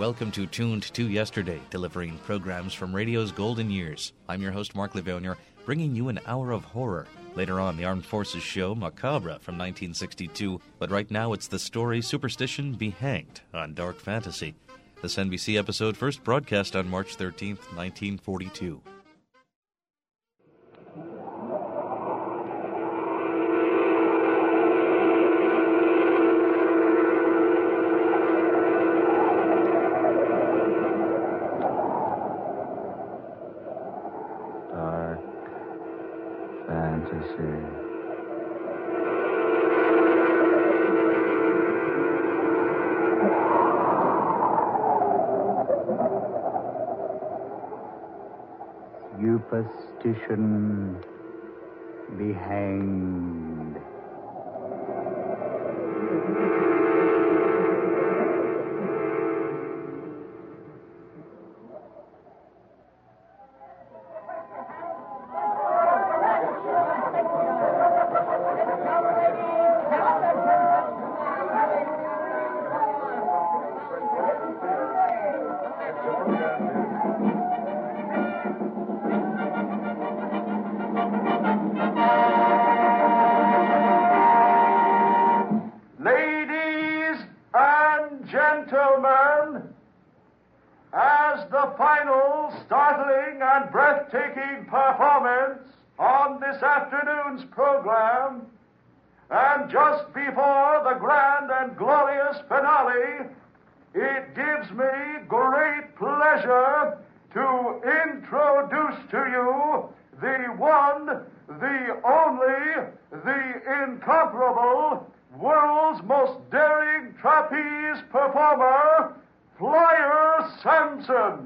Welcome to Tuned to Yesterday, delivering programs from radio's golden years. I'm your host, Mark Livonia, bringing you an hour of horror. Later on, the Armed Forces show Macabre from 1962, but right now it's the story Superstition Be Hanged on Dark Fantasy. This NBC episode first broadcast on March 13th, 1942. Superstition be hanged. Afternoon's program, and just before the grand and glorious finale, it gives me great pleasure to introduce to you the one, the only, the incomparable, world's most daring trapeze performer, Flyer Sampson.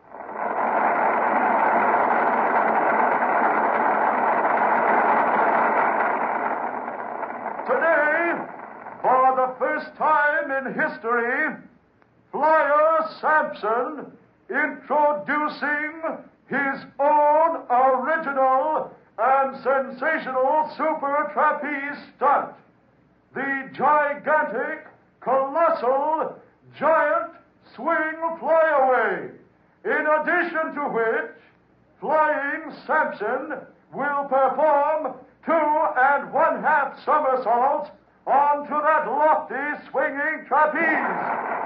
Today, for the first time in history, Flyer Sampson introducing his own original and sensational super trapeze stunt, the gigantic, colossal, giant swing flyaway, in addition to which Flying Sampson will perform 2 1/2 somersaults onto that lofty swinging trapeze.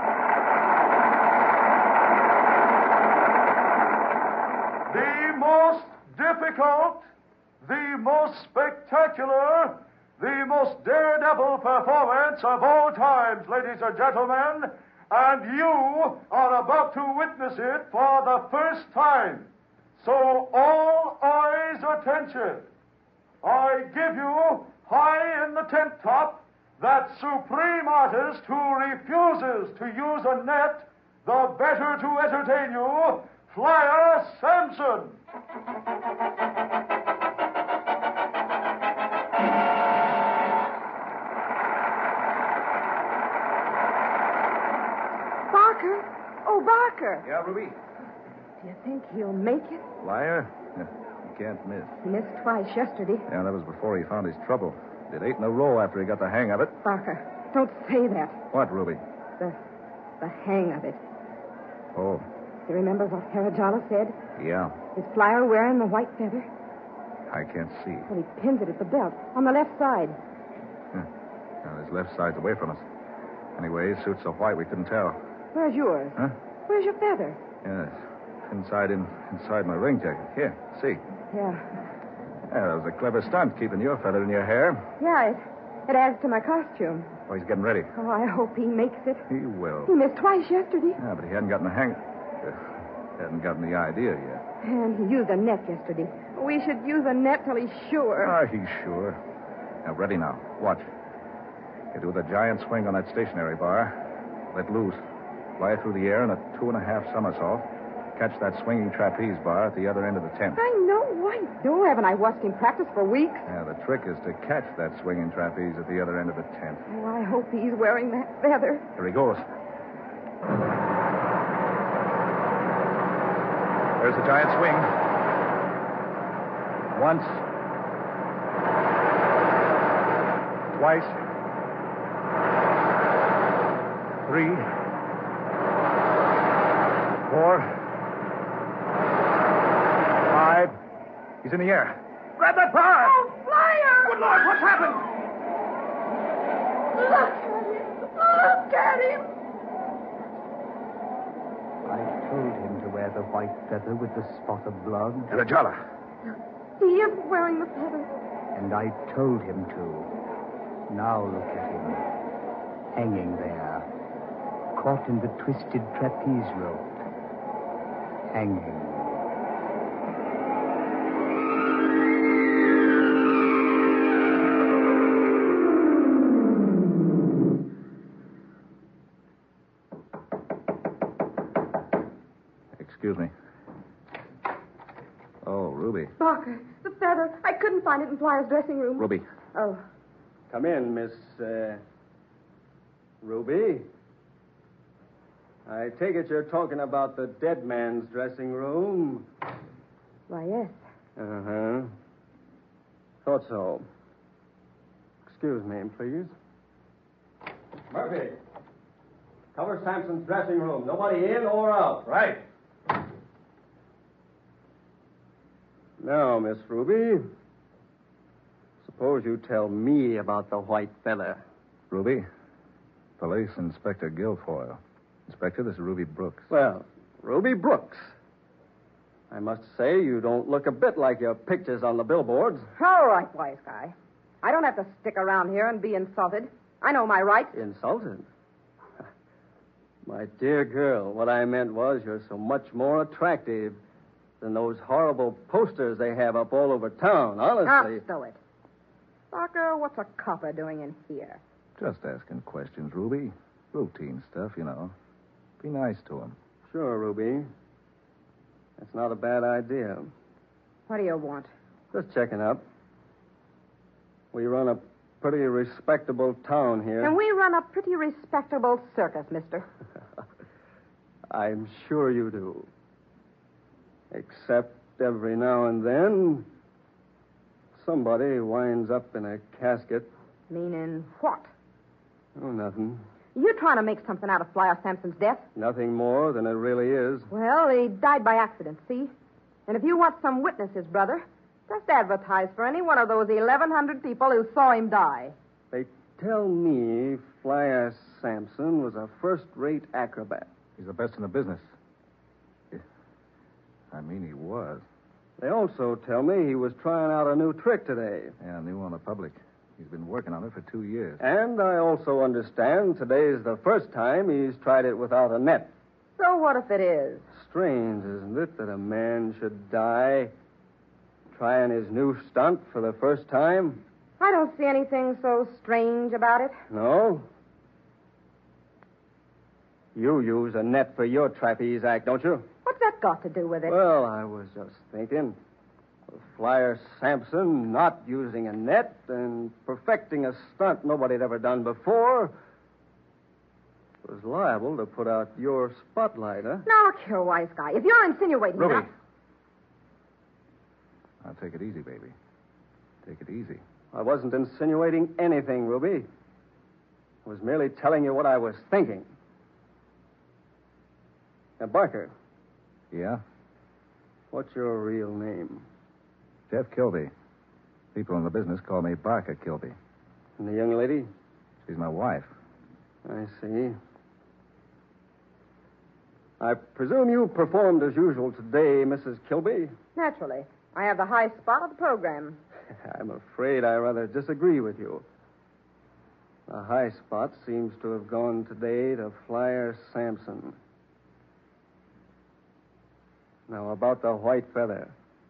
The most difficult, the most spectacular, the most daredevil performance of all times, ladies and gentlemen, and you are about to witness it for the first time. So all eyes attention. I give you, high in the tent top, that supreme artist who refuses to use a net, the better to entertain you, Flyer Sampson. Barker? Oh, Barker. Yeah, Ruby? Do you think he'll make it? Flyer? Can't miss. He missed twice yesterday. Yeah, that was before he found his trouble. Did 8 in a row after he got the hang of it. Barker, don't say that. What, Ruby? The hang of it. Oh. You remember what Harajala said? Yeah. Is Flyer wearing the white feather? I can't see. Well, he pins it at the belt, on the left side. Now, his left side's away from us. Anyway, his suit's so white we couldn't tell. Where's yours? Huh? Where's your feather? Yes. Inside my ring jacket. Here, see. Yeah. Yeah, that was a clever stunt, keeping your feather in your hair. Yeah, it adds to my costume. Oh, he's getting ready. Oh, I hope he makes it. He will. He missed twice yesterday. Yeah, but he hadn't gotten the hang... hadn't gotten the idea yet. And he used a net yesterday. We should use a net till he's sure. Ah, he's sure. Now, ready now. Watch. You do the giant swing on that stationary bar. Let loose. Fly through the air in a 2 1/2 somersault. Catch that swinging trapeze bar at the other end of the tent. I know. Haven't I watched him practice for weeks? Yeah, the trick is to catch that swinging trapeze at the other end of the tent. Oh, I hope he's wearing that feather. Here he goes. There's the giant swing. Once. Twice. 3. 4, 5. He's in the air. Grab that bar! Oh, Flyer! Good Lord, what's happened? Look at him. Look at him. I told him to wear the white feather with the spot of blood, And a jala. He is wearing the feather. and I told him to. Now look at him, hanging there, caught in the twisted trapeze rope, hanging. Excuse me. Oh, Ruby. Barker, the feather. I couldn't find it in Flyer's dressing room. Ruby. Oh. Come in, Miss, Ruby. I take it you're talking about the dead man's dressing room. Why, yes. Uh-huh. Thought so. Excuse me, please. Murphy. Cover Sampson's dressing room. Nobody in or out. Right. Now, Miss Ruby, suppose you tell me about the white feather. Ruby. Police Inspector Guilfoyle. Inspector, this is Ruby Brooks. Well, Ruby Brooks. I must say you don't look a bit like your pictures on the billboards. All right, wise guy. I don't have to stick around here and be insulted. I know my rights. Insulted? My dear girl, what I meant was you're so much more attractive than those horrible posters they have up all over town, honestly. Stow it. Barker, what's a copper doing in here? Just asking questions, Ruby. Routine stuff, you know. Be nice to him. Sure, Ruby. That's not a bad idea. What do you want? Just checking up. We run a pretty respectable town here. And we run a pretty respectable circus, mister. I'm sure you do. Except every now and then, somebody winds up in a casket. Meaning what? Oh, nothing. You trying to make something out of Flyer Sampson's death? Nothing more than it really is. Well, he died by accident, see? And if you want some witnesses, brother, just advertise for any one of those 1,100 people who saw him die. They tell me Flyer Sampson was a first-rate acrobat. He's the best in the business. I mean, he was. They also tell me he was trying out a new trick today. Yeah, new on the public. He's been working on it for 2 years. And I also understand today's the first time he's tried it without a net. So what if it is? Strange, isn't it, that a man should die trying his new stunt for the first time? I don't see anything so strange about it. No? You use a net for your trapeze act, don't you? What's that got to do with it? Well, I was just thinking. With Flyer Sampson not using a net and perfecting a stunt nobody had ever done before was liable to put out your spotlight, huh? Now, look here, wise guy. If you're insinuating Ruby. that... Now, take it easy, baby. Take it easy. I wasn't insinuating anything, Ruby. I was merely telling you what I was thinking. Now, Barker, Yeah? what's your real name? Jeff Kilby. People in the business call me Barker Kilby. And the young lady? She's my wife. I see. I presume you performed as usual today, Mrs. Kilby? Naturally. I have the high spot of the program. I'm afraid I rather disagree with you. The high spot seems to have gone today to Flyer Sampson. Now, about the white feather.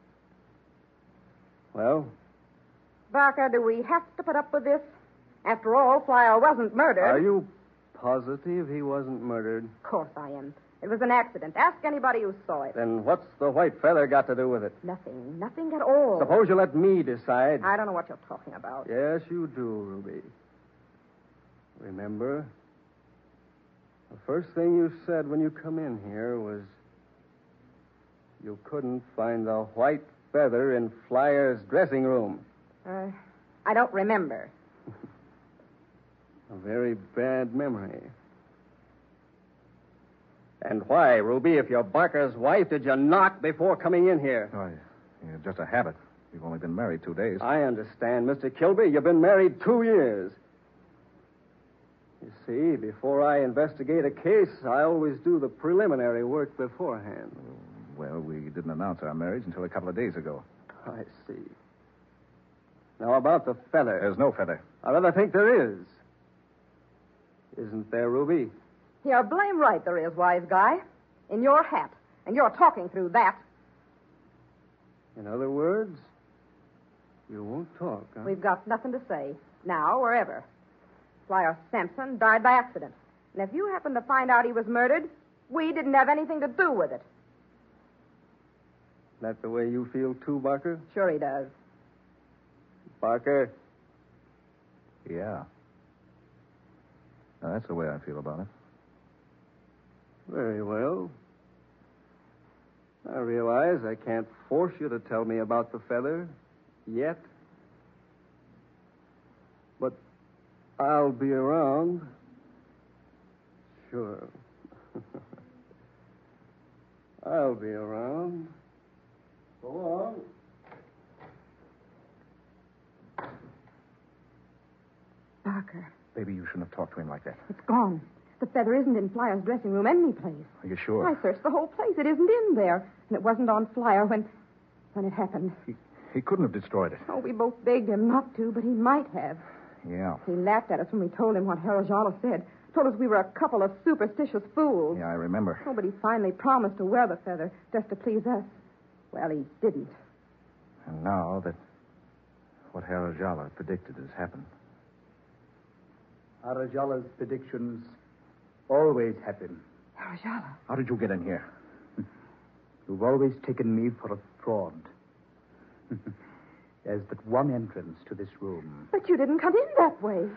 Well? Barker, do we have to put up with this? After all, Flyer wasn't murdered. Are you positive he wasn't murdered? Of course I am. It was an accident. Ask anybody who saw it. Then what's the white feather got to do with it? Nothing. Nothing at all. Suppose you let me decide. I don't know what you're talking about. Yes, you do, Ruby. Remember, the first thing you said when you come in here was you couldn't find the white feather in Flyer's dressing room. I don't remember. A very bad memory. And why, Ruby, if you're Barker's wife, did you knock before coming in here? Oh, yeah, just a habit. We've only been married 2 days. I understand, Mr. Kilby. You've been married 2 years. You see, before I investigate a case, I always do the preliminary work beforehand. Well, we didn't announce our marriage until a couple of days ago. I see. Now, about the feather. There's no feather. I rather think there is. Isn't there, Ruby? You're blame right there is, wise guy. In your hat. And you're talking through that. In other words, you won't talk, huh? We've got nothing to say. Now or ever. Flyer Sampson died by accident. And if you happen to find out he was murdered, we didn't have anything to do with it. That the way you feel, too, Barker? Sure he does. Barker? Yeah. Now, that's the way I feel about it. Very well. I realize I can't force you to tell me about the feather yet. But I'll be around. Sure. I'll be around. Go on. Barker, Baby, you shouldn't have talked to him like that. it's gone. The feather isn't in Flyer's dressing room any place. Are you sure? I searched the whole place. It isn't in there. And it wasn't on Flyer when it happened. He couldn't have destroyed it. Oh, we both begged him not to, but he might have. Yeah. He laughed at us when we told him what Harajala said. Told us we were a couple of superstitious fools. Yeah, I remember. Oh, but he finally promised to wear the feather just to please us. Well, he didn't. And now that what Harajala predicted has happened. Arajala's predictions always happen. Harajala. How did you get in here? You've always taken me for a fraud. There's but one entrance to this room. But you didn't come in that way.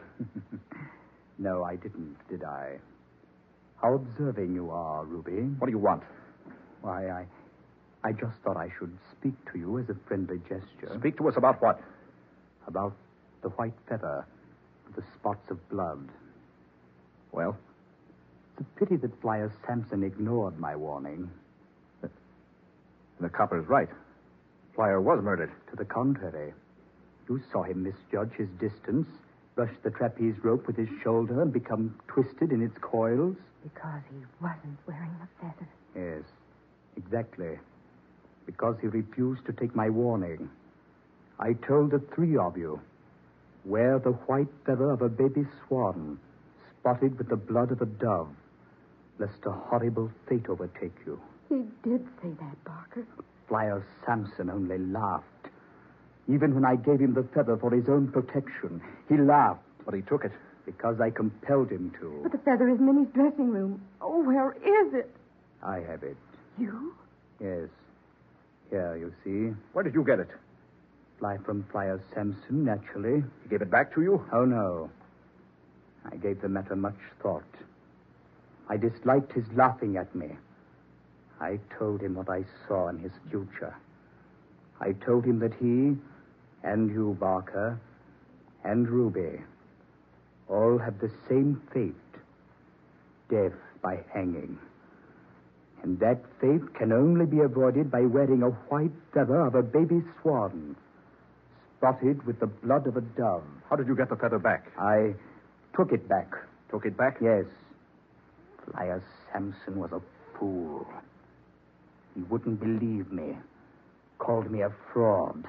No, I didn't, did I? How observing you are, Ruby. What do you want? Why, I just thought I should speak to you as a friendly gesture. Speak to us about what? About the white feather with the spots of blood. Well? It's a pity that Flyer Sampson ignored my warning. The copper's right. Flyer was murdered. To the contrary. You saw him misjudge his distance, rush the trapeze rope with his shoulder, and become twisted in its coils. Because he wasn't wearing the feather. Yes, exactly. Because he refused to take my warning. I told the 3 of you, wear the white feather of a baby swan, spotted with the blood of a dove, lest a horrible fate overtake you. He did say that, Barker. Flyer Sampson only laughed. Even when I gave him the feather for his own protection, he laughed. But he took it. Because I compelled him to. But the feather isn't in his dressing room. Oh, where is it? I have it. You? Yes. Here, you see. Where did you get it? From Flyer Sampson, naturally. He gave it back to you? Oh, no. I gave the matter much thought. I disliked his laughing at me. I told him what I saw in his future. I told him that he, and you, Barker, and Ruby, all have the same fate. Death by hanging. And that fate can only be avoided by wearing a white feather of a baby swan, spotted with the blood of a dove. How did you get the feather back? I took it back. Took it back? Yes. Flyer Sampson was a fool. He wouldn't believe me. Called me a fraud.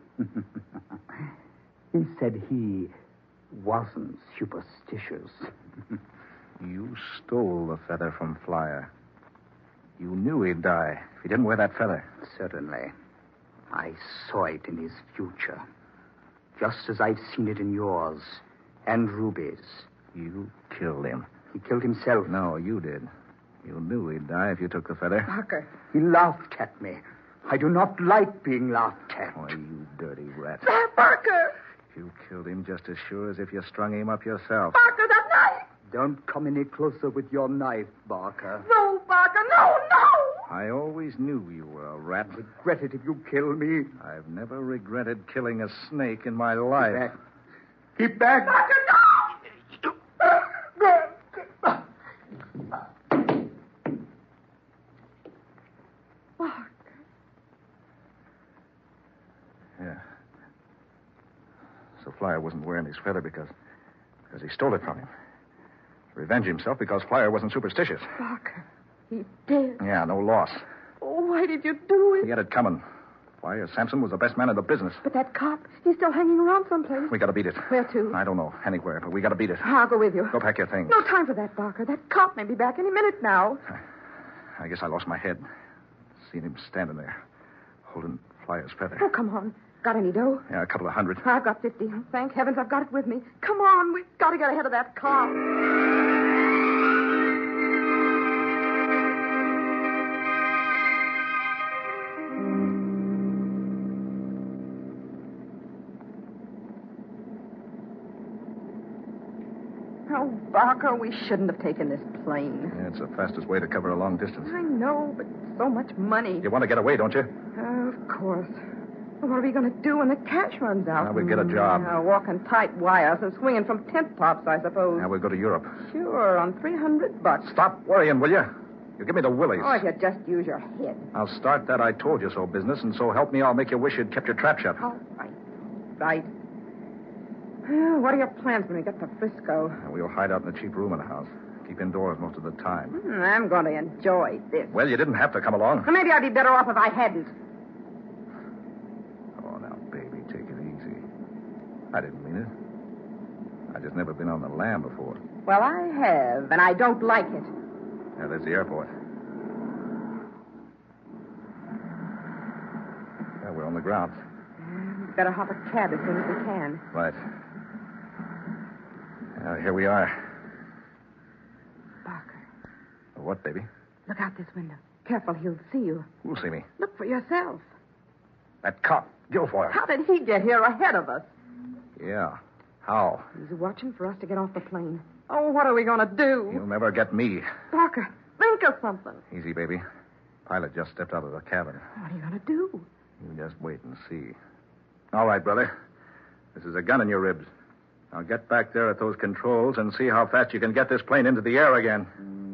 He said he wasn't superstitious. You stole the feather from Flyer. You knew he'd die if he didn't wear that feather. Certainly. I saw it in his future. Just as I've seen it in yours and Ruby's. You killed him. He killed himself. No, you did. You knew he'd die if you took the feather. Barker. He laughed at me. I do not like being laughed at. Why, you dirty rat. Barker! You killed him just as sure as if you strung him up yourself. Barker, that knife! Don't come any closer with your knife, Barker. No, Barker, no! I always knew you were a rat. Regret it if you kill me. I've never regretted killing a snake in my life. Keep back. Keep back. Barker, no! Flyer wasn't wearing his feather because he stole it from him. To revenge himself because Flyer wasn't superstitious. Barker, he did. Yeah, no loss. Oh, why did you do it? He had it coming. Flyer Sampson was the best man in the business. But that cop, he's still hanging around someplace. We got to beat it. Where to? I don't know. Anywhere, but we got to beat it. I'll go with you. Go pack your things. No time for that, Barker. That cop may be back any minute now. I guess I lost my head. Seen him standing there, holding Flyer's feather. Oh, come on. Got any dough? Yeah, a couple of hundred. I've got 50. Thank heavens I've got it with me. Come on, we've got to get ahead of that cop. Oh, Barker, we shouldn't have taken this plane. Yeah, it's the fastest way to cover a long distance. I know, but so much money. You want to get away, don't you? Of course. Well, what are we going to do when the cash runs out? We'll get a job. Walking tight wires and swinging from tent tops, I suppose. Now we'll go to Europe. Sure, on $300. Stop worrying, will you? You give me the willies. Oh, if you just use your head. I'll start that I told you so business, and so help me, I'll make you wish you'd kept your trap shut. All right. Right. Well, what are your plans when we get to Frisco? We'll hide out in a cheap room in the house. Keep indoors most of the time. I'm going to enjoy this. Well, you didn't have to come along. Well, maybe I'd be better off if I hadn't. Oh, now, baby, take it easy. I didn't mean it. I just never been on the lam before. Well, I have, and I don't like it. Yeah, there's the airport. Yeah, we're on the ground. Better hop a cab as soon as we can. Right. Here we are. Barker, What, baby? look out this window. Careful, he'll see you. Who'll see me? Look for yourself. That cop, Guilfoyle. How did he get here ahead of us? Yeah. How? He's watching for us to get off the plane. Oh, what are we going to do? You'll never get me. Barker, think of something. Easy, baby. Pilot just stepped out of the cabin. What are you going to do? You just wait and see. All right, brother. This is a gun in your ribs. Now get back there at those controls and see how fast you can get this plane into the air again.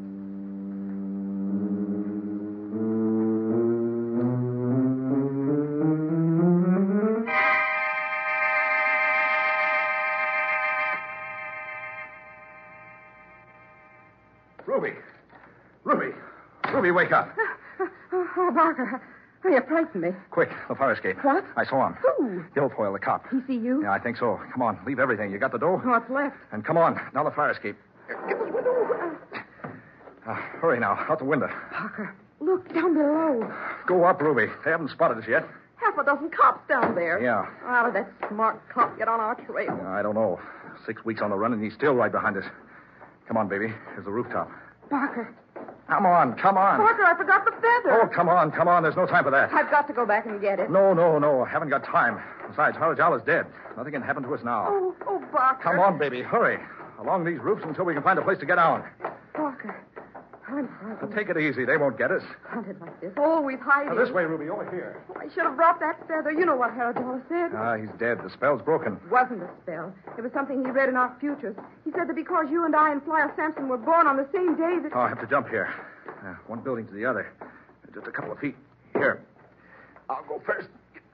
Ruby! Ruby! Ruby, wake up. Oh, Barker, you frightened me. Quick, the fire escape. What? I saw him. Who? Guilfoyle, the cop. He see you? Yeah, I think so. Come on, leave everything. You got the dough? What's left? And come on, down the fire escape. Get this window. Hurry now, out the window. Barker, look down below. Go up, Ruby. They haven't spotted us yet. Half a dozen cops down there. Yeah. How did that smart cop get on our trail? I don't know. 6 weeks on the run, and he's still right behind us. Come on, baby. Here's the rooftop. Barker. Come on, come on. Barker, I forgot the feather. Oh, come on, come on. There's no time for that. I've got to go back and get it. No, no, no. Haven't got time. Besides, Harajal is dead. Nothing can happen to us now. Oh, Barker. Come on, baby. Hurry. Along these roofs until we can find a place to get down. Barker, I'm frightened. Take it easy. They won't get us. Hunted like this. Always hiding. Now, this way, Ruby. Over here. I should have brought that feather. You know what Haradala said. He's dead. The spell's broken. It wasn't a spell. It was something he read in our futures. He said that because you and I and Flyer Sampson were born on the same day that... Oh, I have to jump here. One building to the other. Just a couple of feet. Here. I'll go first.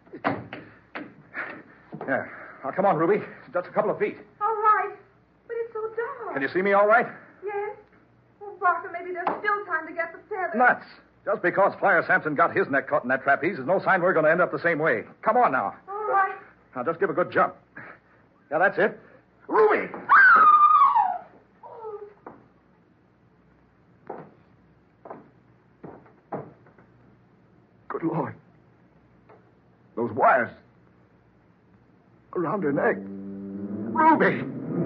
There. Now, come on, Ruby. Just a couple of feet. All right. But it's so dark. Can you see me all right? Yes. Oh, Barker, maybe there's still time to get the feather. Nuts. Just because Flyer Sampson got his neck caught in that trapeze is no sign we're going to end up the same way. Come on now. All right. Now, just give a good jump. Yeah, that's it. Ruby! Good Lord. Those wires around her neck. Ruby!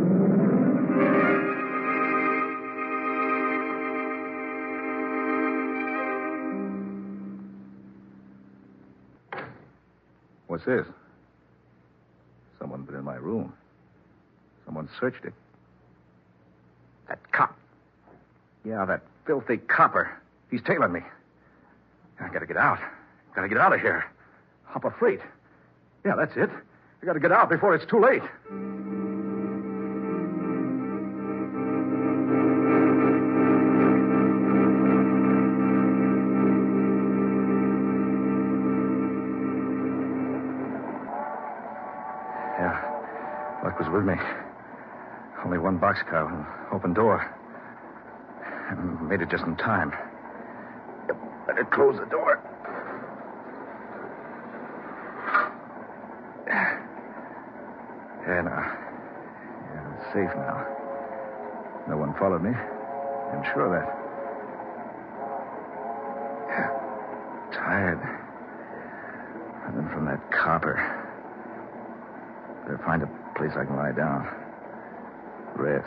What's this? Someone been in my room. Someone searched it. That cop. Yeah, that filthy copper. He's tailing me. I gotta get out. Gotta get out of here. Hop a freight. Yeah, that's it. I gotta get out before it's too late. followed me. Only one boxcar with an open door. I made it just in time. Better close the door. Yeah, now. Yeah, it's safe now. No one followed me. I'm sure of that. Yeah. Tired. Running from that copper. Better find a place I can lie down. Rest.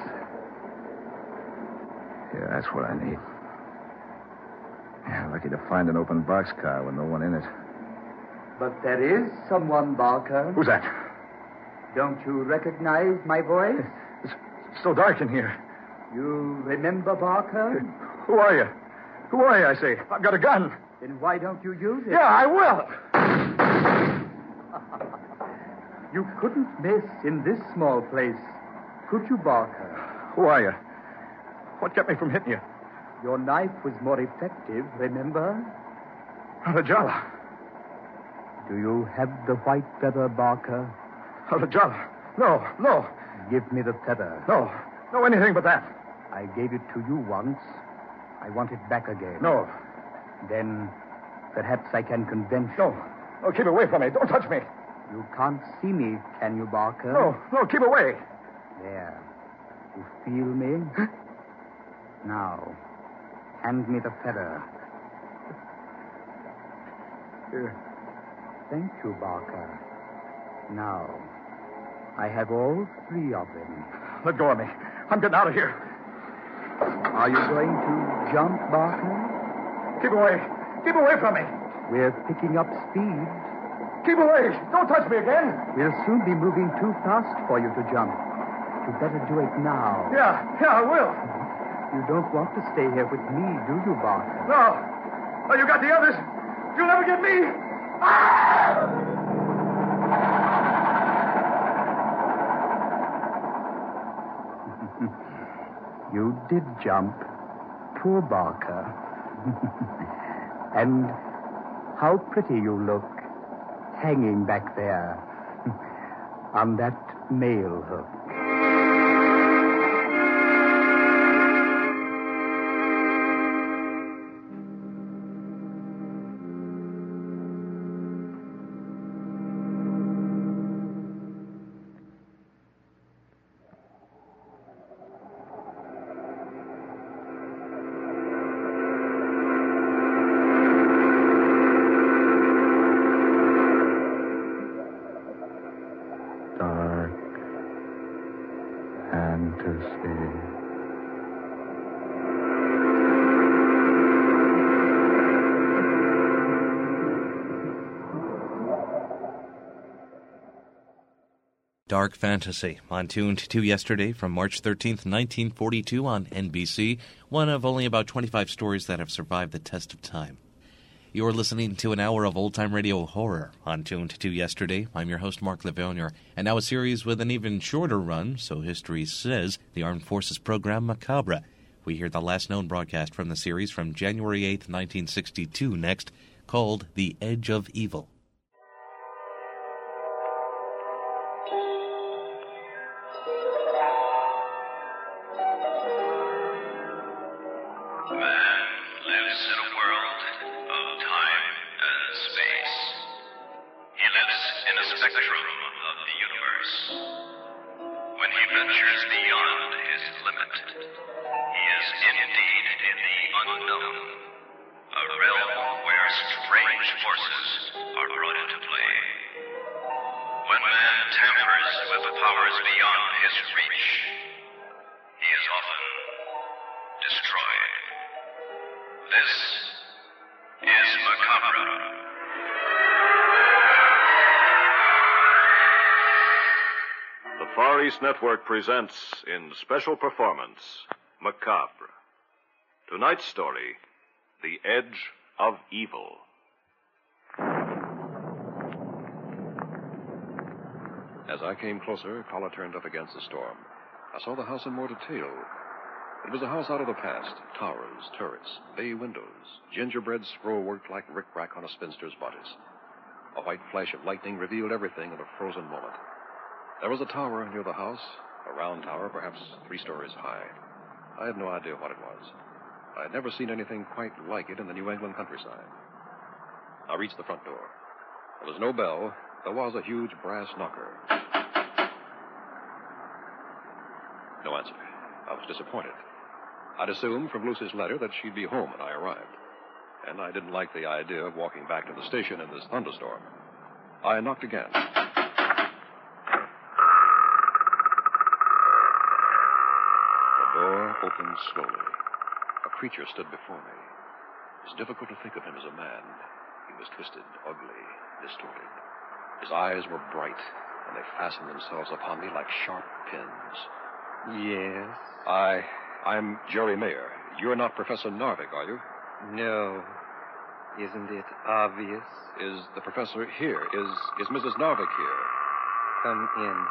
Yeah, that's what I need. Yeah, lucky to find an open boxcar with no one in it. But there is someone, Barker. Who's that? Don't you recognize my voice? It's so dark in here. You remember Barker? Who are you? Who are you, I say? I've got a gun. Then why don't you use it? Yeah, I will. You couldn't miss in this small place, could you, Barker? Who are you? What kept me from hitting you? Your knife was more effective, remember? Arajala. Do you have the white feather, Barker? Arajala. No. Give me the feather. No, anything but that. I gave it to you once. I want it back again. No. Then perhaps I can convince you. No, keep away from me. Don't touch me. You can't see me, can you, Barker? No, keep away. There. You feel me? Now, hand me the feather. Here. Thank you, Barker. Now, I have all three of them. Let go of me. I'm getting out of here. Are you going to jump, Barker? Keep away. Keep away from me. We're picking up speed. Keep away. Don't touch me again. We'll soon be moving too fast for you to jump. You'd better do it now. Yeah, I will. You don't want to stay here with me, do you, Barker? No. Oh, you got the others. You'll never get me. Ah! You did jump. Poor Barker. And how pretty you look, hanging back there on that mail hook. Dark Fantasy, on Tuned to Yesterday from March 13th, 1942 on NBC, one of only about 25 stories that have survived the test of time. You're listening to an hour of old-time radio horror on Tuned to Yesterday. I'm your host, Mark Lavergne, and now a series with an even shorter run, so history says, the Armed Forces program Macabre. We hear the last known broadcast from the series from January 8th, 1962 next, called The Edge of Evil. Network presents in special performance Macabre. Tonight's story, The Edge of Evil. As I came closer, collar turned up against the storm. I saw the house in more detail. It was a house out of the past. Towers, turrets, bay windows, gingerbread scroll-work like rick-rack on a spinster's bodice. A white flash of lightning revealed everything in a frozen moment. There was a tower near the house, a round tower, perhaps 3 stories high. I had no idea what it was. I had never seen anything quite like it in the New England countryside. I reached the front door. There was no bell. There was a huge brass knocker. No answer. I was disappointed. I'd assumed from Lucy's letter that she'd be home when I arrived. And I didn't like the idea of walking back to the station in this thunderstorm. I knocked again. The door opened slowly. A creature stood before me. It was difficult to think of him as a man. He was twisted, ugly, distorted. His eyes were bright, and they fastened themselves upon me like sharp pins. Yes? I'm Jerry Mayer. You're not Professor Narvik, are you? No. Isn't it obvious? Is the professor here? Is Mrs. Narvik here? Come in.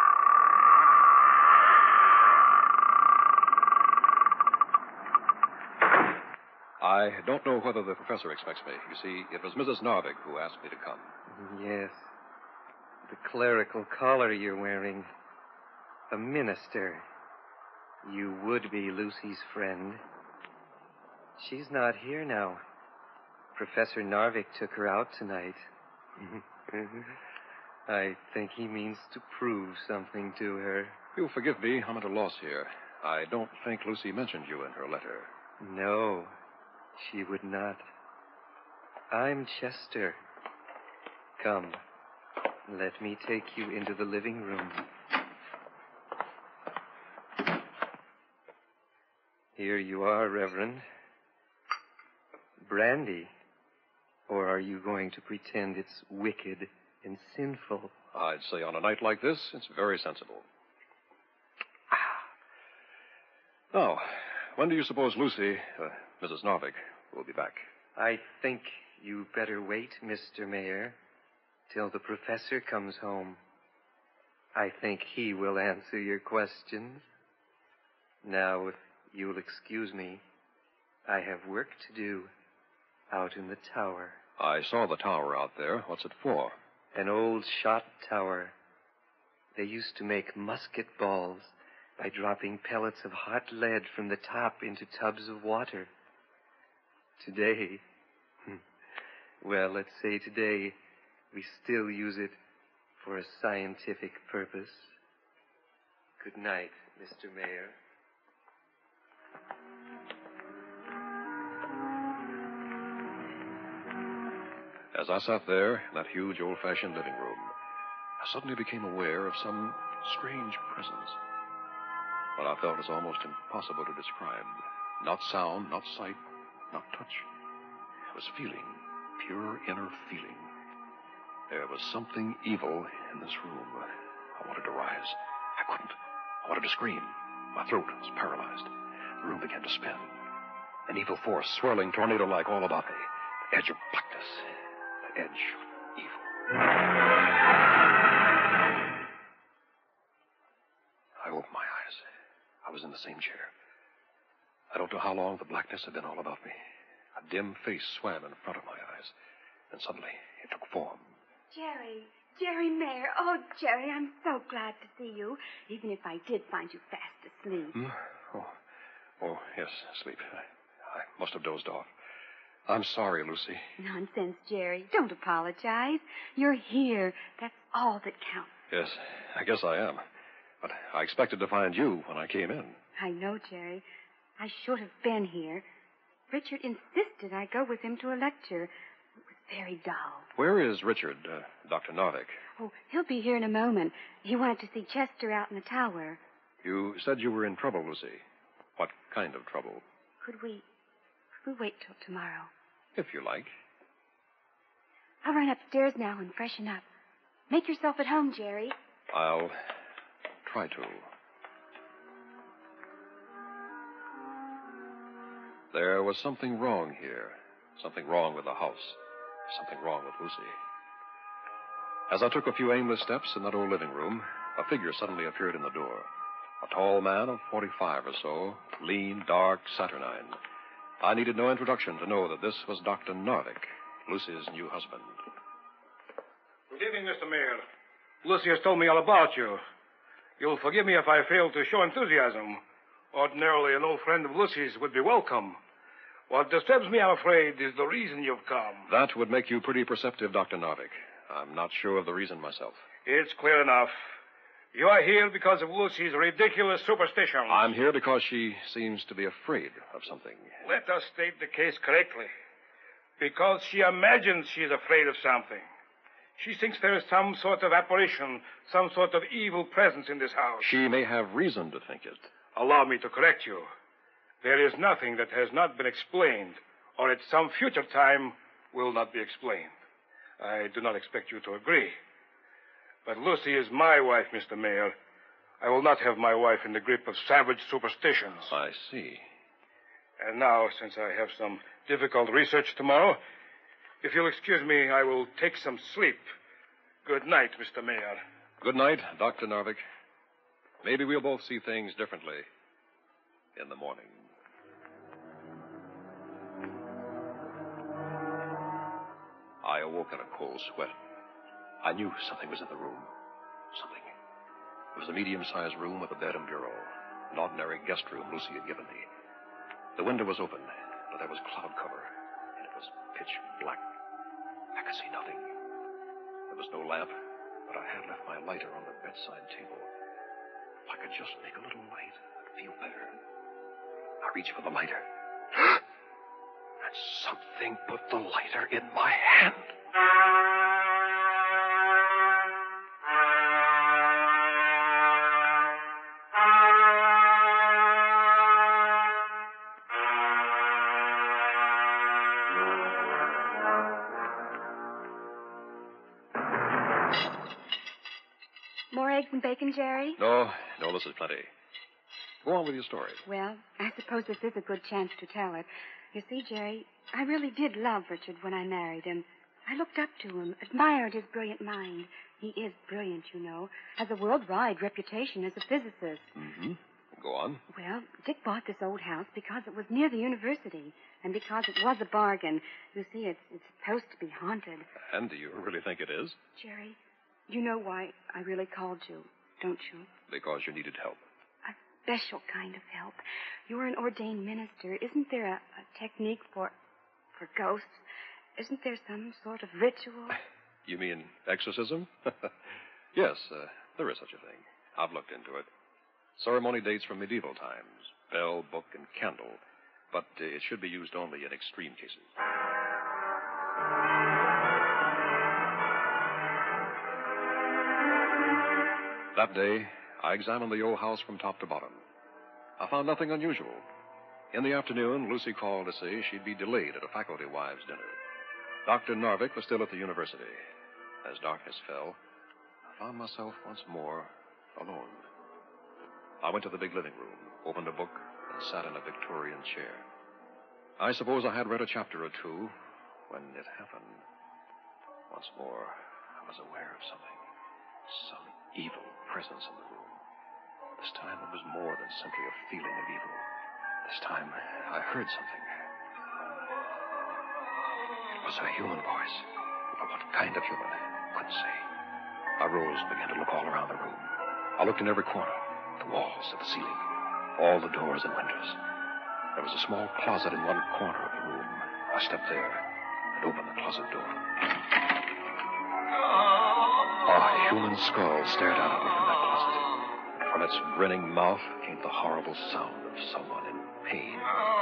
I don't know whether the professor expects me. You see, it was Mrs. Narvik who asked me to come. Yes. The clerical collar you're wearing. A minister. You would be Lucy's friend. She's not here now. Professor Narvik took her out tonight. I think he means to prove something to her. You'll forgive me. I'm at a loss here. I don't think Lucy mentioned you in her letter. No, she would not. I'm Chester. Come, let me take you into the living room. Here you are, Reverend. Brandy. Or are you going to pretend it's wicked and sinful? I'd say on a night like this, it's very sensible. Now, when do you suppose Lucy, Mrs. Narvik, will be back? I think you better wait, Mr. Mayor, till the professor comes home. I think he will answer your questions. Now, if you'll excuse me, I have work to do out in the tower. I saw the tower out there. What's it for? An old shot tower. They used to make musket balls by dropping pellets of hot lead from the top into tubs of water. Today, well, let's say today, we still use it for a scientific purpose. Good night, Mr. Mayor. As I sat there in that huge old-fashioned living room, I suddenly became aware of some strange presence. What I felt is almost impossible to describe. Not sound, not sight, not touch. I was feeling, pure inner feeling. There was something evil in this room. I wanted to rise. I couldn't. I wanted to scream. My throat was paralyzed. The room began to spin. An evil force swirling tornado-like all about me. The edge of blackness. The edge of evil. I opened my eyes. I was in the same chair. I don't know how long the blackness had been all about me. A dim face swam in front of my eyes. Then suddenly, it took form. Jerry Mayer. Oh, Jerry, I'm so glad to see you, even if I did find you fast asleep. Oh, yes, sleep. I must have dozed off. I'm sorry, Lucy. Nonsense, Jerry. Don't apologize. You're here. That's all that counts. Yes, I guess I am. But I expected to find you when I came in. I know, Jerry. I should have been here. Richard insisted I go with him to a lecture. It was very dull. Where is Richard, Dr. Narvik? Oh, he'll be here in a moment. He wanted to see Chester out in the tower. You said you were in trouble, Lucy. What kind of trouble? Could we wait till tomorrow? If you like. I'll run upstairs now and freshen up. Make yourself at home, Jerry. I'll try to. There was something wrong here. Something wrong with the house. Something wrong with Lucy. As I took a few aimless steps in that old living room, a figure suddenly appeared in the door. A tall man of 45 or so, lean, dark, saturnine. I needed no introduction to know that this was Dr. Narvik, Lucy's new husband. Good evening, Mr. Mayor. Lucy has told me all about you. You'll forgive me if I fail to show enthusiasm. Ordinarily, an old friend of Lucy's would be welcome. What disturbs me, I'm afraid, is the reason you've come. That would make you pretty perceptive, Dr. Narvik. I'm not sure of the reason myself. It's clear enough. You are here because of Lucy's ridiculous superstitions. I'm here because she seems to be afraid of something. Let us state the case correctly. Because she imagines she's afraid of something. She thinks there is some sort of apparition, some sort of evil presence in this house. She may have reason to think it. Allow me to correct you. There is nothing that has not been explained, or at some future time will not be explained. I do not expect you to agree. But Lucy is my wife, Mr. Mayor. I will not have my wife in the grip of savage superstitions. I see. And now, since I have some difficult research tomorrow, if you'll excuse me, I will take some sleep. Good night, Mr. Mayor. Good night, Dr. Narvik. Maybe we'll both see things differently in the morning. I awoke in a cold sweat. I knew something was in the room. Something. It was a medium-sized room with a bed and bureau. An ordinary guest room Lucy had given me. The window was open, but there was cloud cover, and it was pitch black. I could see nothing. There was no lamp, but I had left my lighter on the bedside table. If I could just make a little light, I'd feel better. I reached for the lighter. And something put the lighter in my hand. More eggs and bacon, Jerry? No, this is plenty. Go on with your story. Well, I suppose this is a good chance to tell it. You see, Jerry, I really did love Richard when I married him. I looked up to him, admired his brilliant mind. He is brilliant, you know, has a worldwide reputation as a physicist. Mm-hmm. Go on. Well, Dick bought this old house because it was near the university and because it was a bargain. You see, it's supposed to be haunted. And do you really think it is? Jerry, you know why I really called you, don't you? Because you needed help. A special kind of help. You're an ordained minister. Isn't there a technique for ghosts? Isn't there some sort of ritual? You mean exorcism? Yes, there is such a thing. I've looked into it. Ceremony dates from medieval times. Bell, book, and candle. But it should be used only in extreme cases. That day, I examined the old house from top to bottom. I found nothing unusual. In the afternoon, Lucy called to say she'd be delayed at a faculty wives' dinner. Dr. Narvik was still at the university. As darkness fell, I found myself once more alone. I went to the big living room, opened a book, and sat in a Victorian chair. I suppose I had read a chapter or two when it happened. Once more, I was aware of something. Some evil presence in the room. This time it was more than simply a feeling of evil. This time I heard something. It was a human voice. But what kind of human? Couldn't say. I rose and began to look all around the room. I looked in every corner. The walls, at the ceiling. All the doors and windows. There was a small closet in one corner of the room. I stepped there and opened the closet door. A human skull stared out at me from that closet. From its grinning mouth came the horrible sound of someone in pain.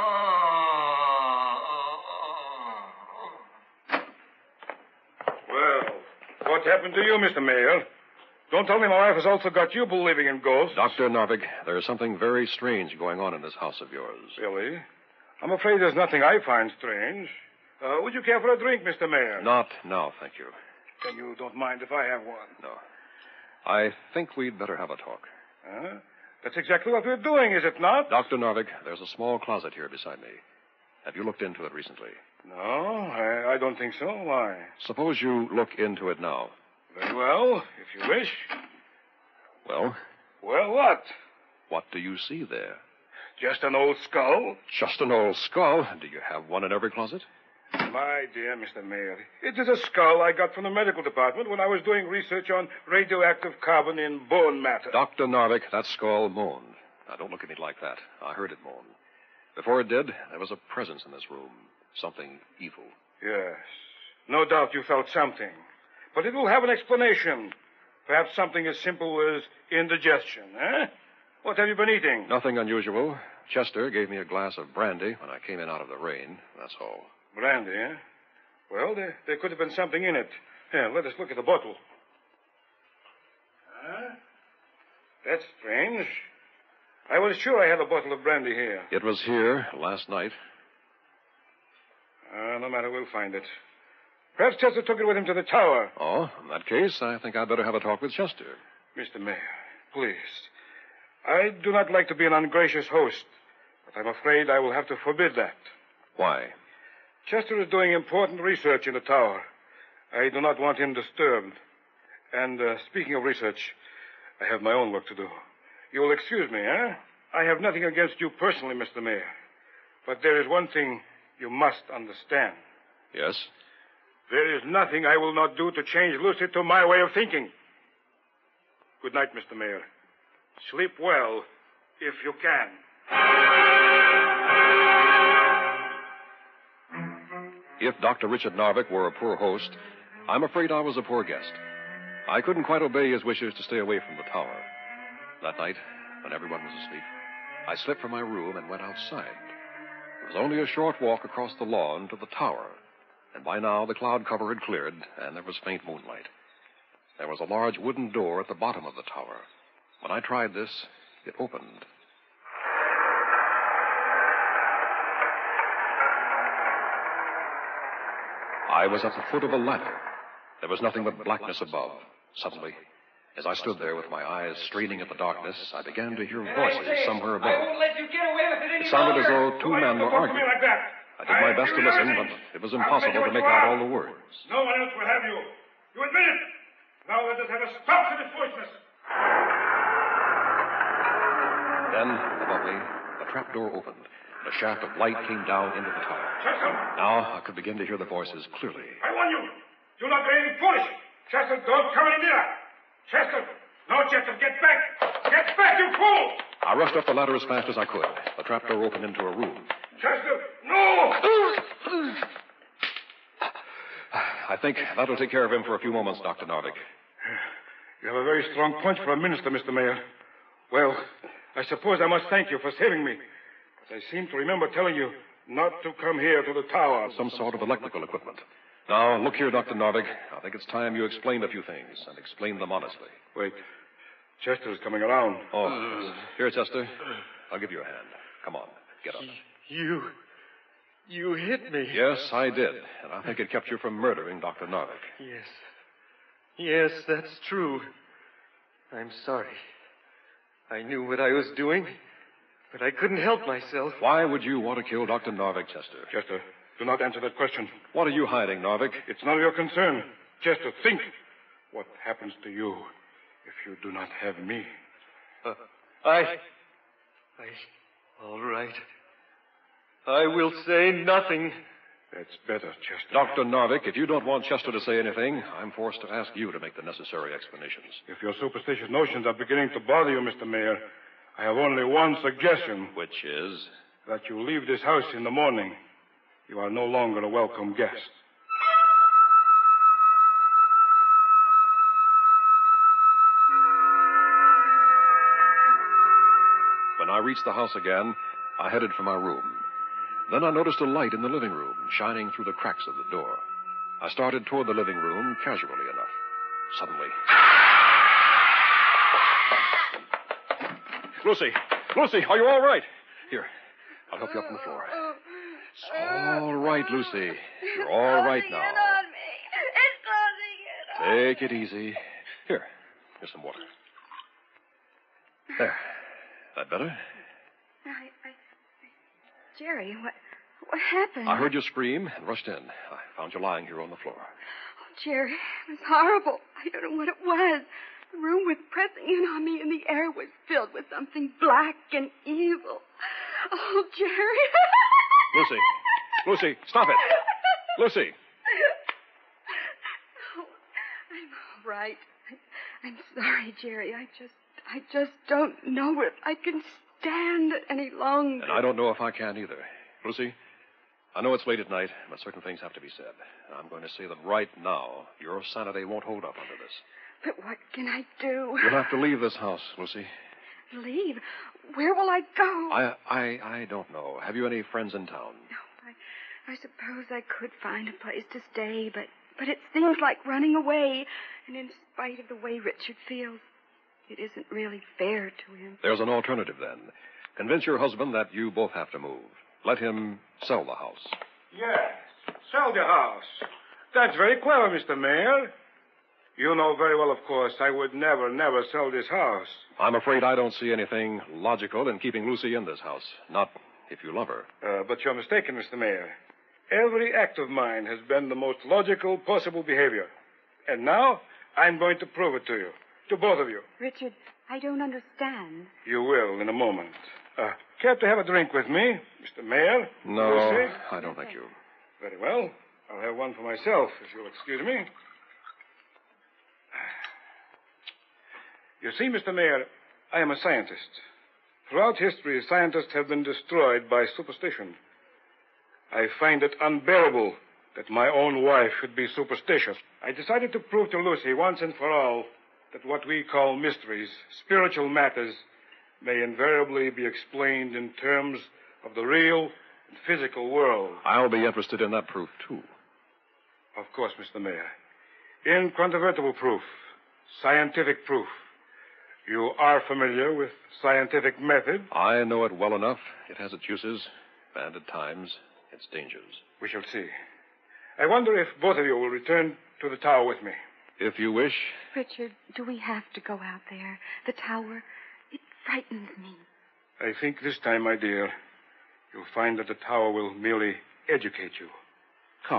Well, what happened to you, Mr. Mayor? Don't tell me my wife has also got you believing in ghosts. Dr. Narvik, there is something very strange going on in this house of yours. Really? I'm afraid there's nothing I find strange. Would you care for a drink, Mr. Mayor? Not now, thank you. Then you don't mind if I have one? No. I think we'd better have a talk. Huh? That's exactly what we're doing, is it not? Dr. Narvik, there's a small closet here beside me. Have you looked into it recently? No, I don't think so. Why? Suppose you look into it now. Very well, if you wish. Well? Well, what? What do you see there? Just an old skull. Just an old skull? Do you have one in every closet? My dear Mr. Mayor, it is a skull I got from the medical department when I was doing research on radioactive carbon in bone matter. Dr. Narvik, that skull moaned. Now, don't look at me like that. I heard it moan. Before it did, there was a presence in this room. Something evil. Yes. No doubt you felt something. But it will have an explanation. Perhaps something as simple as indigestion, eh? What have you been eating? Nothing unusual. Chester gave me a glass of brandy when I came in out of the rain. That's all. Brandy, eh? Well, there could have been something in it. Here, let us look at the bottle. That's strange. I was sure I had a bottle of brandy here. It was here last night. No matter, we'll find it. Perhaps Chester took it with him to the tower. Oh, in that case, I think I'd better have a talk with Chester. Mr. Mayor, please. I do not like to be an ungracious host, but I'm afraid I will have to forbid that. Why? Chester is doing important research in the tower. I do not want him disturbed. And speaking of research, I have my own work to do. You will excuse me, eh? I have nothing against you personally, Mr. Mayor. But there is one thing you must understand. Yes? There is nothing I will not do to change Lucy to my way of thinking. Good night, Mr. Mayor. Sleep well, if you can. If Dr. Richard Narvik were a poor host, I'm afraid I was a poor guest. I couldn't quite obey his wishes to stay away from the tower. That night, when everyone was asleep, I slipped from my room and went outside. It was only a short walk across the lawn to the tower, and by now the cloud cover had cleared, and there was faint moonlight. There was a large wooden door at the bottom of the tower. When I tried this, it opened. I was at the foot of a ladder. There was nothing but blackness above. Suddenly, as I stood there with my eyes straining at the darkness, I began to hear voices somewhere above. I won't let you get away with it any It sounded as longer. though two men were arguing. Like that? I did my best to listen, but it was impossible to make out all the words. No one else will have you. You admit it. Now let us have a stop to this foolishness. Then, above me, a trapdoor opened. A shaft of light came down into the tower. Chester! Now I could begin to hear the voices clearly. I warn you. Do not do anything foolish. Chester, don't come any nearer. Chester! No, Chester, get back! Get back, you fool! I rushed up the ladder as fast as I could. The trapdoor opened into a room. Chester, no! I think that'll take care of him for a few moments, Dr. Narvik. You have a very strong punch for a minister, Mr. Mayor. Well, I suppose I must thank you for saving me. But I seem to remember telling you not to come here to the tower. Some sort of electrical equipment. Now, look here, Dr. Narvik. I think it's time you explained a few things, and explained them honestly. Wait. Chester's coming around. Oh, yes. Here, Chester. I'll give you a hand. Come on, get up. You hit me. Yes, I did. And I think it kept you from murdering Dr. Narvik. Yes, that's true. I'm sorry. I knew what I was doing, but I couldn't help myself. Why would you want to kill Dr. Narvik, Chester? Chester, do not answer that question. What are you hiding, Narvik? It's none of your concern. Chester, think what happens to you if you do not have me. All right. I will say nothing. That's better, Chester. Dr. Narvik, if you don't want Chester to say anything, I'm forced to ask you to make the necessary explanations. If your superstitious notions are beginning to bother you, Mr. Mayor, I have only one suggestion. Which is? That you leave this house in the morning. You are no longer a welcome guest. When I reached the house again, I headed for my room. Then I noticed a light in the living room, shining through the cracks of the door. I started toward the living room, casually enough. Suddenly... Lucy, are you all right? Here, I'll help you up on the floor. It's all right, Lucy. You're all right now. It's closing in on me. Take it easy. Here's some water. There. That better? Jerry, what happened? I heard you scream and rushed in. I found you lying here on the floor. Oh, Jerry, it was horrible. I don't know what it was. The room was pressing in on me, and the air was filled with something black and evil. Oh, Jerry. Lucy, stop it. Lucy. Oh, I'm all right. I'm sorry, Jerry. I just don't know if I can stand it any longer. And I don't know if I can either. Lucy, I know it's late at night, but certain things have to be said. I'm going to say that right now, your sanity won't hold up under this. But what can I do? You'll have to leave this house, Lucy. Leave? Where will I go? I don't know. Have you any friends in town? No, I suppose I could find a place to stay, but it seems like running away. And in spite of the way Richard feels, it isn't really fair to him. There's an alternative, then. Convince your husband that you both have to move. Let him sell the house. Yes, sell the house. That's very clever, Mr. Mayor. You know very well, of course, I would never sell this house. I'm afraid I don't see anything logical in keeping Lucy in this house. Not if you love her. But you're mistaken, Mr. Mayor. Every act of mine has been the most logical possible behavior. And now, I'm going to prove it to you. To both of you. Richard, I don't understand. You will in a moment. Care to have a drink with me, Mr. Mayor? No, Lucy? I don't think you. Very well. I'll have one for myself, if you'll excuse me. You see, Mr. Mayor, I am a scientist. Throughout history, scientists have been destroyed by superstition. I find it unbearable that my own wife should be superstitious. I decided to prove to Lucy once and for all that what we call mysteries, spiritual matters, may invariably be explained in terms of the real and physical world. I'll be interested in that proof, too. Of course, Mr. Mayor. Incontrovertible proof. Scientific proof. You are familiar with scientific method? I know it well enough. It has its uses, and at times, its dangers. We shall see. I wonder if both of you will return to the tower with me. If you wish. Richard, do we have to go out there? The tower? It frightens me. I think this time, my dear, you'll find that the tower will merely educate you. Come.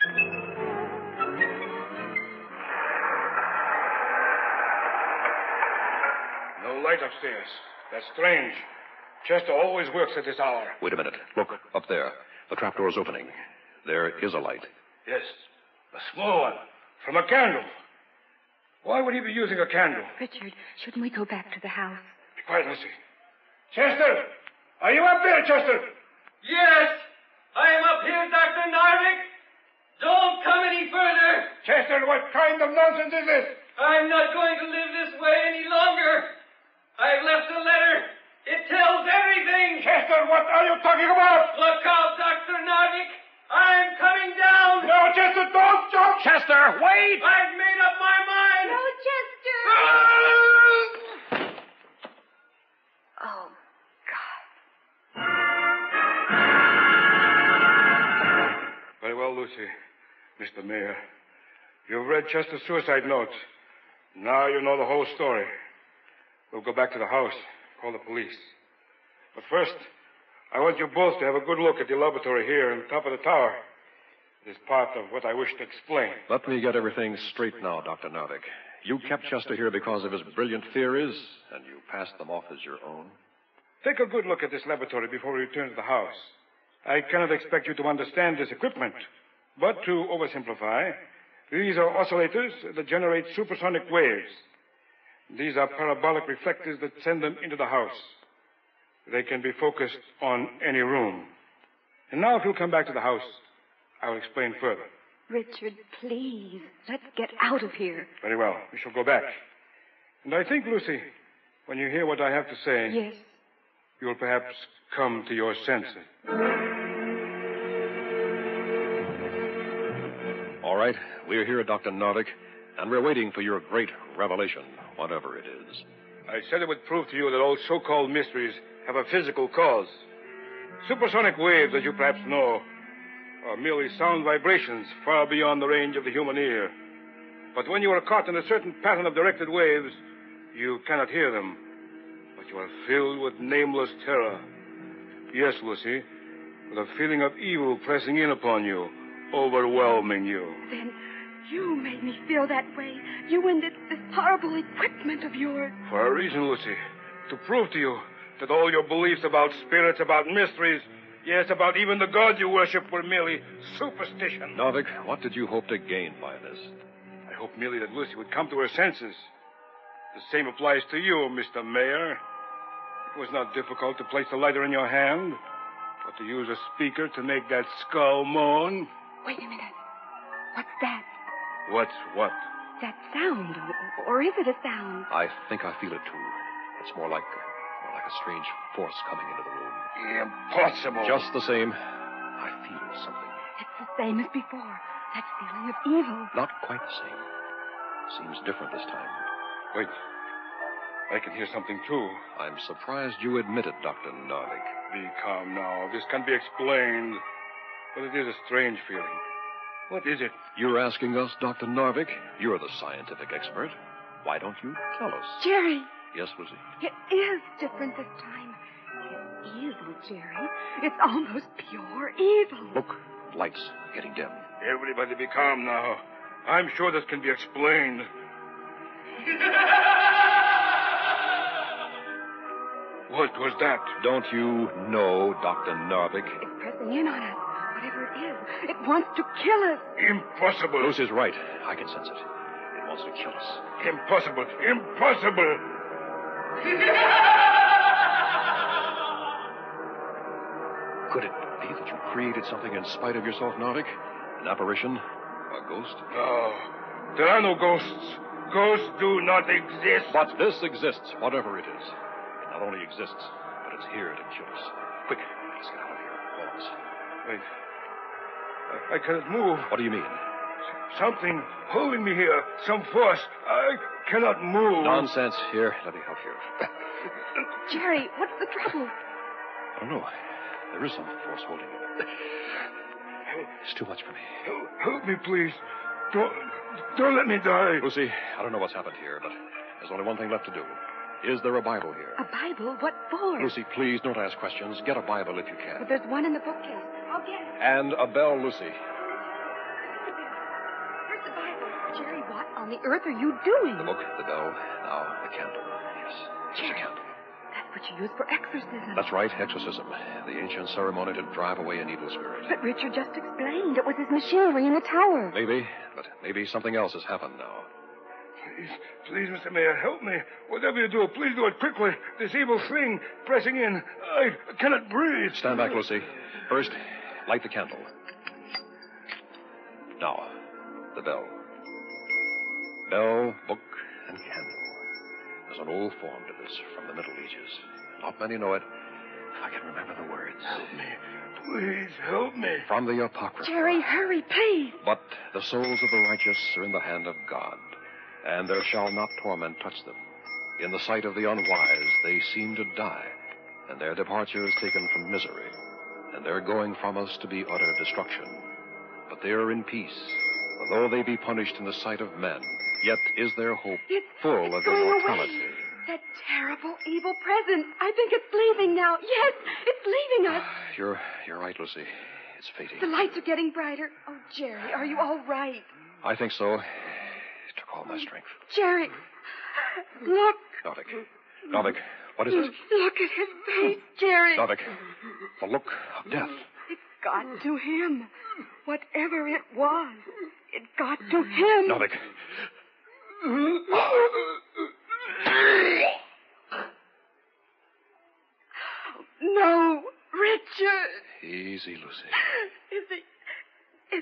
No light upstairs. That's strange. Chester always works at this hour. Wait a minute. Look, up there. The trapdoor is opening. There is a light. Yes, a small one. From a candle. Why would he be using a candle? Richard, shouldn't we go back to the house? Be quiet, Lucy. Chester! Are you up there, Chester? Yes, I am up here, Dr. Narvik. Don't come any further. Chester, what kind of nonsense is this? I'm not going to live this way any longer. I've left a letter. It tells everything. Chester, what are you talking about? Look out, Dr. Narvik. I'm coming down. No, Chester, don't jump. Chester, wait! I've made up my mind. No, Chester. Oh, God. Very well, Lucy. Mr. Mayor, you've read Chester's suicide note. Now you know the whole story. We'll go back to the house, call the police. But first, I want you both to have a good look at the laboratory here on top of the tower. It is part of what I wish to explain. Let me get everything straight now, Dr. Narvik. You kept Chester here because of his brilliant theories, and you passed them off as your own. Take a good look at this laboratory before we return to the house. I cannot expect you to understand this equipment. But to oversimplify, these are oscillators that generate supersonic waves. These are parabolic reflectors that send them into the house. They can be focused on any room. And now if you'll come back to the house, I'll explain further. Richard, please, let's get out of here. Very well. We shall go back. And I think, Lucy, when you hear what I have to say... Yes. You'll perhaps come to your senses. All right. We're here, Dr. Narvik, and we're waiting for your great revelation, whatever it is. I said it would prove to you that all so-called mysteries have a physical cause. Supersonic waves, as you perhaps know, are merely sound vibrations far beyond the range of the human ear. But when you are caught in a certain pattern of directed waves, you cannot hear them. But you are filled with nameless terror. Yes, Lucy, with a feeling of evil pressing in upon you, overwhelming you. Then you made me feel that way. You and this horrible equipment of yours. For a reason, Lucy. To prove to you that all your beliefs about spirits, about mysteries, Yes, about even the gods you worship were merely superstition. Narvik, what did you hope to gain by this? I hope merely that Lucy would come to her senses. The same applies to you, Mr. Mayor. It was not difficult to place the lighter in your hand, or to use a speaker to make that skull moan. Wait a minute. What's that? What's what? That sound, or is it a sound? I think I feel it, too. It's more like a strange force coming into the room. Impossible. Just the same, I feel something. It's the same as before. That feeling of evil. Not quite the same. Seems different this time. Wait. I can hear something, too. I'm surprised you admit it, Dr. Narvik. Be calm now. This can be explained. But it is a strange feeling. What is it? You're asking us, Dr. Narvik? You're the scientific expert. Why don't you tell us? Jerry! Yes, Lucy? It is different this time. It's evil, Jerry. It's almost pure evil. Look, lights getting dim. Everybody be calm now. I'm sure this can be explained. What was that? Don't you know, Dr. Narvik? It's pressing in on us. Whatever it is, it wants to kill us. Impossible. Lucy's right. I can sense it. It wants to kill us. Impossible. Impossible. Could it be that you created something in spite of yourself, Narvik? An apparition? A ghost? No. There are no ghosts. Ghosts do not exist. But this exists, whatever it is. It not only exists, but it's here to kill us. Quick, let's get out of here. All of us. Wait. I cannot move. What do you mean? Something holding me here. Some force. I cannot move. Nonsense. Here, let me help you. Jerry, what's the trouble? I don't know. There is some force holding you. It's too much for me. Help me, please. Don't let me die. Lucy, I don't know what's happened here, but there's only one thing left to do. Is there a Bible here? A Bible? What for? Lucy, please don't ask questions. Get a Bible if you can. But there's one in the bookcase. I'll get it. And a bell, Lucy. Where's the Bible? Jerry, what on the earth are you doing? The book, the bell, now the candle. Yes, just a candle. That's what you use for exorcism. That's right, exorcism. The ancient ceremony to drive away an evil spirit. But Richard just explained it was his machinery in the tower. Maybe, but maybe something else has happened now. Please, Mr. Mayor, help me. Whatever you do, please do it quickly. This evil thing pressing in. I cannot breathe. Stand back, Lucy. First, light the candle. Now, the bell. Bell, book, and candle. There's an old form to this from the Middle Ages. Not many know it. If I can remember the words. Help me. Please, help me. From the Apocrypha. Jerry, hurry, please. But the souls of the righteous are in the hand of God, and there shall not torment touch them. In the sight of the unwise, they seem to die, and their departure is taken from misery, and their going from us to be utter destruction. But they are in peace, for though they be punished in the sight of men, yet is their hope full of immortality. Away. That terrible evil presence. I think it's leaving now. Yes, it's leaving us. You're right, Lucy. It's fading. The lights are getting brighter. Oh, Jerry, are you all right? I think so. It took all my strength. Jerry, look. Narvik, what is it? Look at his face, Jerry. Narvik, the look of death. It got to him. Whatever it was, it got to him. Narvik. No, Richard. Easy, Lucy. Is he...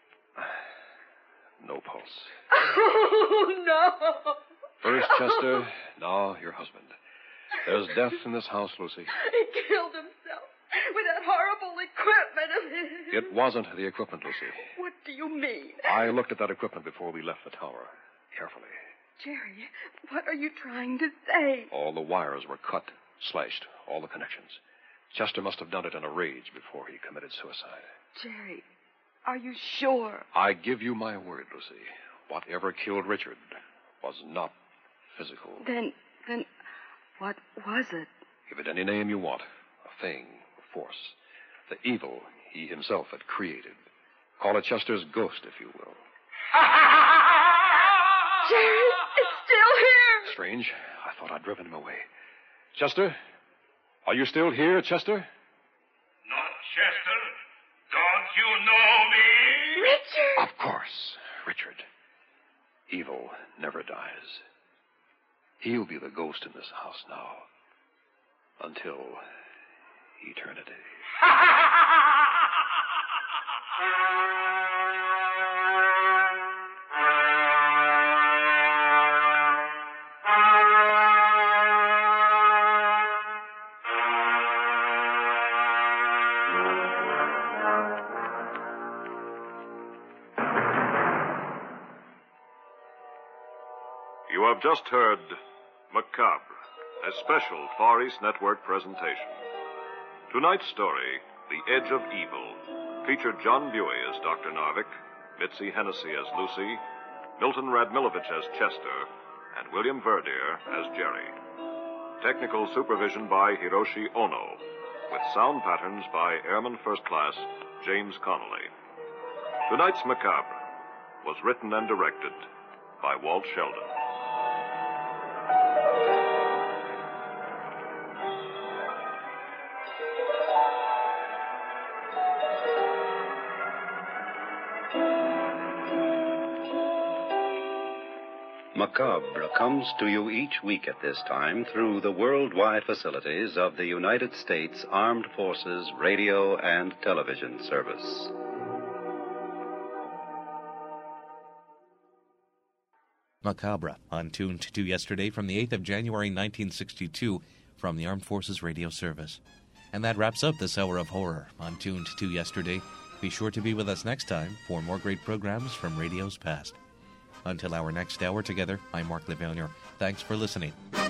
No pulse. Oh, no. First Chester, now your husband. There's death in this house, Lucy. He killed himself with that horrible equipment of his. It wasn't the equipment, Lucy. What do you mean? I looked at that equipment before we left the tower, carefully. Jerry, what are you trying to say? All the wires were cut, slashed, all the connections. Chester must have done it in a rage before he committed suicide. Jerry, are you sure? I give you my word, Lucy. Whatever killed Richard was not physical. Then, what was it? Give it any name you want. A thing, a force. The evil he himself had created. Call it Chester's ghost, if you will. Jerry, it's still here. Strange. I thought I'd driven him away. Chester? Are you still here, Chester? Not know me? Richard! Of course, Richard. Evil never dies. He'll be the ghost in this house now. Until eternity. You have just heard Macabre, a special Far East Network presentation. Tonight's story, The Edge of Evil, featured John Buey as Dr. Narvik, Mitzi Hennessy as Lucy, Milton Radmilovich as Chester, and William Verdier as Jerry. Technical supervision by Hiroshi Ono, with sound patterns by Airman First Class James Connolly. Tonight's Macabre was written and directed by Walt Sheldon. Macabre comes to you each week at this time through the worldwide facilities of the United States Armed Forces Radio and Television Service. Macabre, on Tuned to Yesterday from the 8th of January 1962 from the Armed Forces Radio Service. And that wraps up this hour of horror on Tuned to Yesterday. Be sure to be with us next time for more great programs from radio's past. Until our next hour together, I'm Mark Levanier. Thanks for listening.